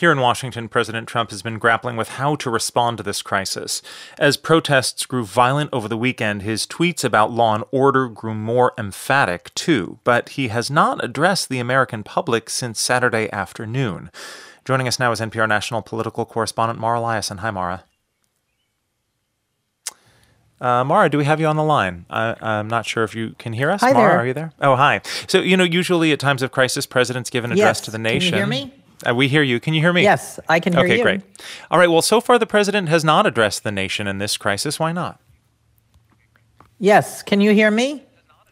Here in Washington, President Trump has been grappling with how to respond to this crisis. As protests grew violent over the weekend, his tweets about law and order grew more emphatic, too. But he has not addressed the American public since Saturday afternoon. Joining us now is NPR national political correspondent Mara Liasson. Hi, Mara. Mara, do we have you on the line? I'm not sure if you can hear us. Hi Mara, there. Are you there? Oh, hi. So, usually at times of crisis, presidents give an address to the nation. Can you hear me? We hear you. Can you hear me? Yes, I can hear you. Okay, great. All right, well, so far the president has not addressed the nation in this crisis. Why not? Yes, can you hear me?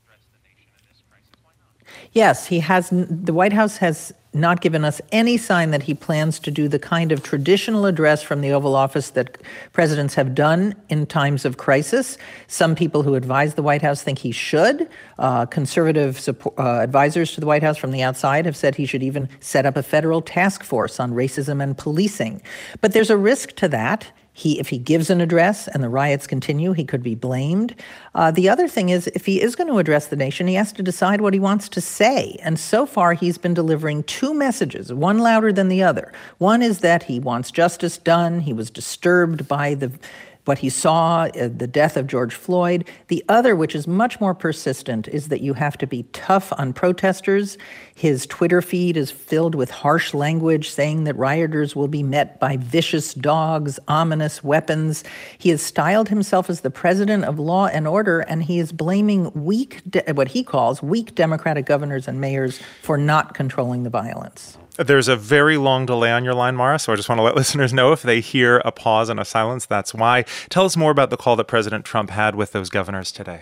Yes, he has. The White House has not given us any sign that he plans to do the kind of traditional address from the Oval Office that presidents have done in times of crisis. Some people who advise the White House think he should. Conservative advisors to the White House from the outside have said he should even set up a federal task force on racism and policing. But there's a risk to that. If he gives an address and the riots continue, he could be blamed. The other thing is, if he is going to address the nation, he has to decide what he wants to say. And so far, he's been delivering two messages, one louder than the other. One is that he wants justice done. He was disturbed by what he saw, the death of George Floyd. The other, which is much more persistent, is that you have to be tough on protesters. His Twitter feed is filled with harsh language saying that rioters will be met by vicious dogs, ominous weapons. He has styled himself as the president of law and order, and he is blaming what he calls weak Democratic governors and mayors for not controlling the violence. There's a very long delay on your line, Mara, so I just want to let listeners know if they hear a pause and a silence, that's why. Tell us more about the call that President Trump had with those governors today.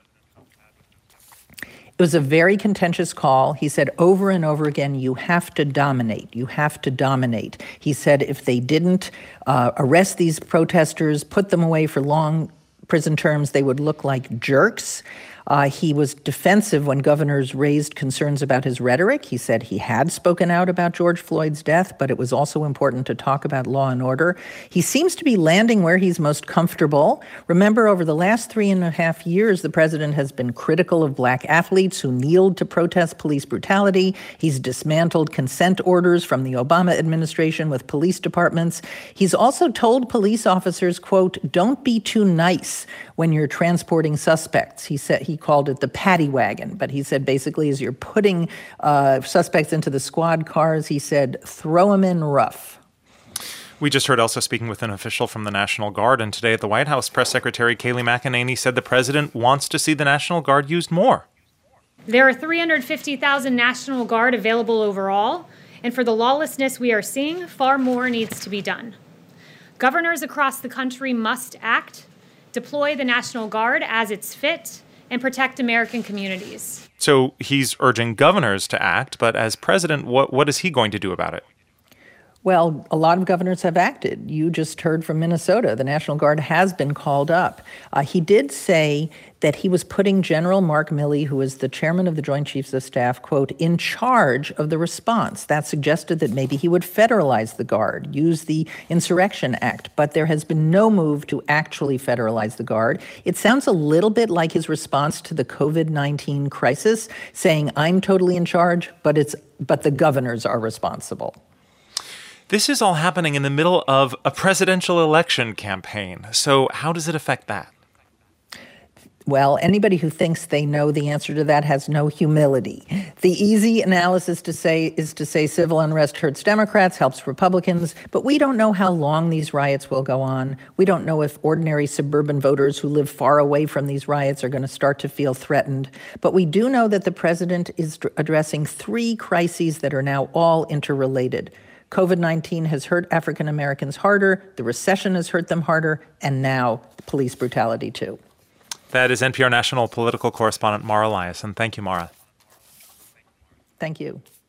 It was a very contentious call. He said over and over again, you have to dominate. You have to dominate. He said if they didn't arrest these protesters, put them away for long prison terms, they would look like jerks. He was defensive when governors raised concerns about his rhetoric. He said he had spoken out about George Floyd's death, but it was also important to talk about law and order. He seems to be landing where he's most comfortable. Remember, over the last 3.5 years, the president has been critical of black athletes who kneeled to protest police brutality. He's dismantled consent orders from the Obama administration with police departments. He's also told police officers, quote, don't be too nice when you're transporting suspects. He said he called it the paddy wagon, but he said basically as you're putting suspects into the squad cars, he said, throw them in rough. We just heard Elsa speaking with an official from the National Guard, and today at the White House, Press Secretary Kayleigh McEnany said the president wants to see the National Guard used more. There are 350,000 National Guard available overall, and for the lawlessness we are seeing, far more needs to be done. Governors across the country must act, deploy the National Guard as it's fit, and protect American communities. So he's urging governors to act, but as president, what is he going to do about it? Well, a lot of governors have acted. You just heard from Minnesota. The National Guard has been called up. He did say that he was putting General Mark Milley, who is the chairman of the Joint Chiefs of Staff, quote, in charge of the response. That suggested that maybe he would federalize the Guard, use the Insurrection Act. But there has been no move to actually federalize the Guard. It sounds a little bit like his response to the COVID-19 crisis, saying, I'm totally in charge, but the governors are responsible. This is all happening in the middle of a presidential election campaign. So how does it affect that? Well, anybody who thinks they know the answer to that has no humility. The easy analysis is to say civil unrest hurts Democrats, helps Republicans, but we don't know how long these riots will go on. We don't know if ordinary suburban voters who live far away from these riots are going to start to feel threatened. But we do know that the president is addressing three crises that are now all interrelated. COVID-19 has hurt African Americans harder, the recession has hurt them harder, and now police brutality too. That is NPR national political correspondent Mara Liasson. Thank you, Mara. Thank you.